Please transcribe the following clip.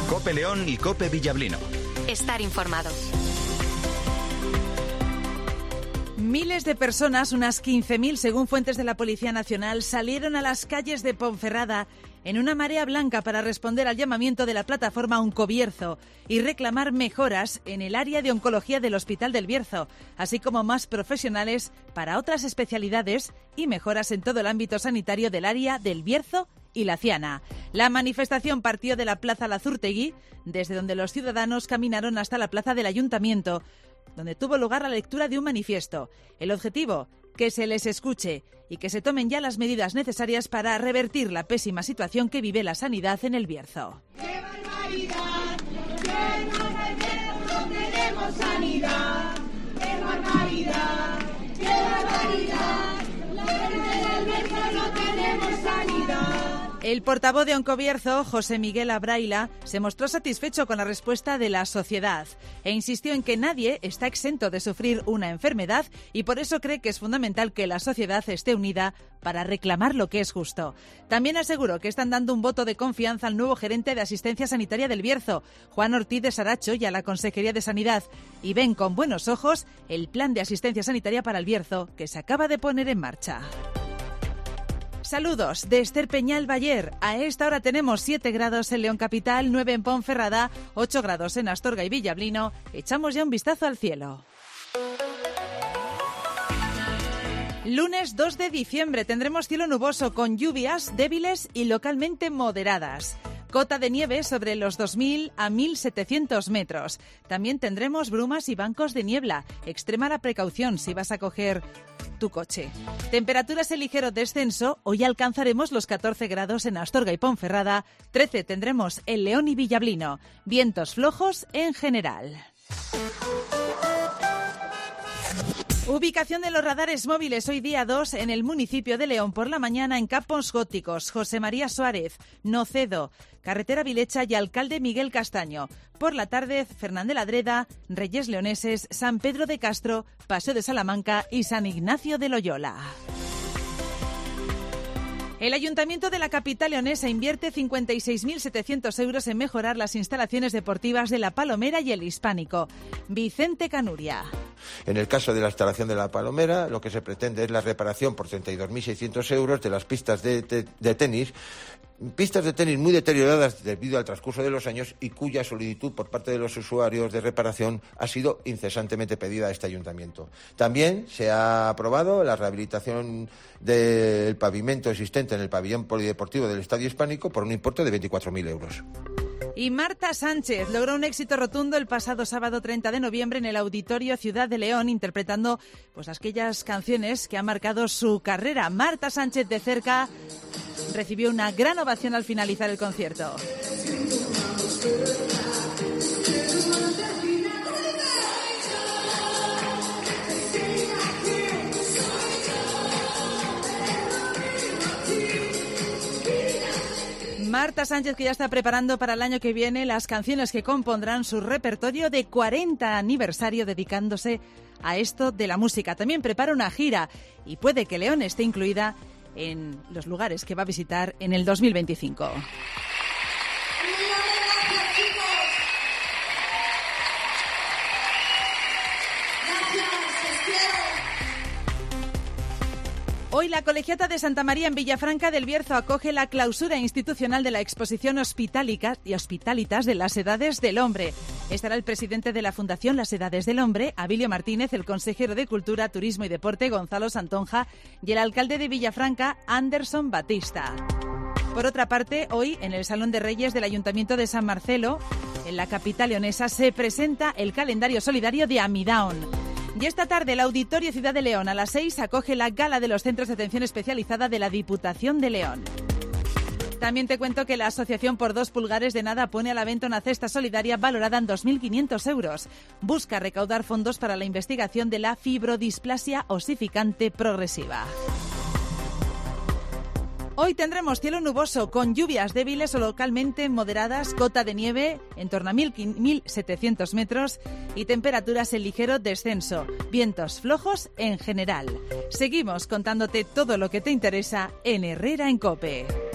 COPE León y COPE Villablino. Estar informado. Miles de personas, unas 15.000 según fuentes de la Policía Nacional, salieron a las calles de Ponferrada en una marea blanca para responder al llamamiento de la plataforma Oncobierzo y reclamar mejoras en el área de oncología del Hospital del Bierzo, así como más profesionales para otras especialidades y mejoras en todo el ámbito sanitario del área del Bierzo y La Ciana. La manifestación partió de la Plaza Lazurtegui, desde donde los ciudadanos caminaron hasta la plaza del Ayuntamiento, donde tuvo lugar la lectura de un manifiesto. El objetivo, que se les escuche y que se tomen ya las medidas necesarias para revertir la pésima situación que vive la sanidad en el Bierzo. ¡Qué barbaridad! ¡Que no en el Bierzo tenemos sanidad! ¡Qué barbaridad! ¡Qué barbaridad! La gente del Bierzo no tenemos sanidad. El portavoz de Oncobierzo, José Miguel Abraila, se mostró satisfecho con la respuesta de la sociedad e insistió en que nadie está exento de sufrir una enfermedad y por eso cree que es fundamental que la sociedad esté unida para reclamar lo que es justo. También aseguró que están dando un voto de confianza al nuevo gerente de Asistencia Sanitaria del Bierzo, Juan Ortiz de Saracho, y a la Consejería de Sanidad, y ven con buenos ojos el plan de asistencia sanitaria para el Bierzo que se acaba de poner en marcha. Saludos de Esther Peñal Bayer. A esta hora tenemos 7 grados en León Capital, 9 en Ponferrada, 8 grados en Astorga y Villablino. Echamos ya un vistazo al cielo. Lunes 2 de diciembre tendremos cielo nuboso con lluvias débiles y localmente moderadas. Cota de nieve sobre los 2.000 a 1.700 metros. También tendremos brumas y bancos de niebla. Extrema la precaución si vas a coger tu coche. Temperaturas en ligero descenso. Hoy alcanzaremos los 14 grados en Astorga y Ponferrada. 13 tendremos en León y Villablino. Vientos flojos en general. Ubicación de los radares móviles hoy día 2 en el municipio de León. Por la mañana en Campos Góticos, José María Suárez, Nocedo, Carretera Vilecha y Alcalde Miguel Castaño. Por la tarde, Fernández Ladreda, Reyes Leoneses, San Pedro de Castro, Paseo de Salamanca y San Ignacio de Loyola. El Ayuntamiento de la capital leonesa invierte 56.700 euros en mejorar las instalaciones deportivas de La Palomera y el Hispánico. Vicente Canuria. En el caso de la instalación de La Palomera, lo que se pretende es la reparación por 32.600 euros de las pistas de tenis. Pistas de tenis muy deterioradas debido al transcurso de los años y cuya solicitud por parte de los usuarios de reparación ha sido incesantemente pedida a este ayuntamiento. También se ha aprobado la rehabilitación del pavimento existente en el pabellón polideportivo del Estadio Hispánico por un importe de 24.000 euros. Y Marta Sánchez logró un éxito rotundo el pasado sábado 30 de noviembre en el Auditorio Ciudad de León, interpretando pues aquellas canciones que han marcado su carrera. Marta Sánchez de cerca recibió una gran ovación al finalizar el concierto. Marta Sánchez, que ya está preparando para el año que viene las canciones que compondrán su repertorio de 40 aniversario dedicándose a esto de la música. También prepara una gira y puede que León esté incluida en los lugares que va a visitar en el 2025. Hoy la Colegiata de Santa María en Villafranca del Bierzo acoge la clausura institucional de la exposición Hospitalitas de las Edades del Hombre. Estará el presidente de la Fundación Las Edades del Hombre, Abilio Martínez, el consejero de Cultura, Turismo y Deporte, Gonzalo Santonja, y el alcalde de Villafranca, Anderson Batista. Por otra parte, hoy en el Salón de Reyes del Ayuntamiento de San Marcelo, en la capital leonesa, se presenta el calendario solidario de Amidaon. Y esta tarde el Auditorio Ciudad de León a las 6 acoge la gala de los centros de atención especializada de la Diputación de León. También te cuento que la Asociación Por 2 Pulgares de Nada pone a la venta una cesta solidaria valorada en 2.500 euros. Busca recaudar fondos para la investigación de la fibrodisplasia osificante progresiva. Hoy tendremos cielo nuboso con lluvias débiles o localmente moderadas, cota de nieve en torno a 1.700 metros y temperaturas en ligero descenso, vientos flojos en general. Seguimos contándote todo lo que te interesa en Herrera en COPE.